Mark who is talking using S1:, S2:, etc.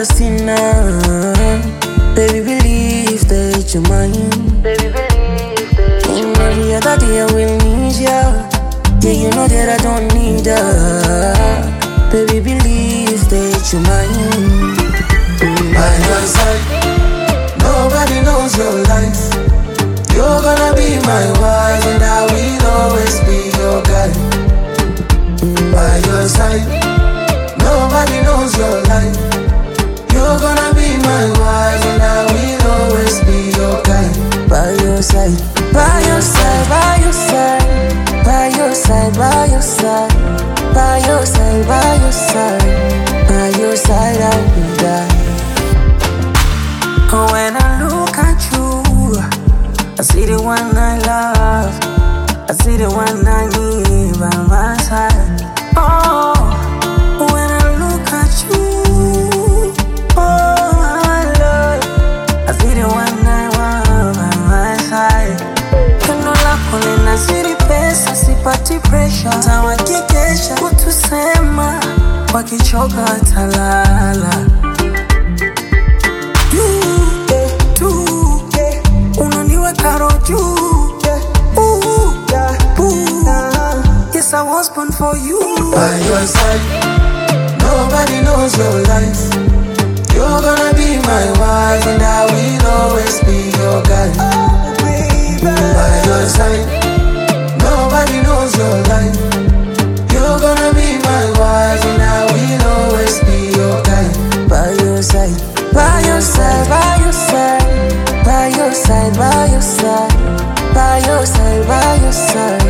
S1: just enough. Baby, believe that you're mine. Baby, believe that you're mine. Every other day I will need ya. Yeah, you know that I don't need her. Baby, believe that you're mine.
S2: By your side, nobody knows your life. You're gonna be my wife, and I will always be your guy. By your side, nobody knows your life. You're gonna be my wife, and I will always be your guy.
S1: By your side, by your side, by your side, by your side, by your side, by your side, by your side, by your side, I will die. When I look at you, I see the one I love, I see the one I need by my side. Oh, when I look at you, oh my love, I see the one I want by my side. Kendo lako linazidi pesa, sipati pressure. Tawakikesha kutusema, wakichoka watalala. Yes, I was born for you.
S2: By your side, nobody knows your life. You're gonna be my wife, and I will always be your guy. By your side, nobody knows your life. You're gonna be my wife, and I will always be your guy.
S1: By your side, by your side, by your side, by your side, by your side, by your side, by your side.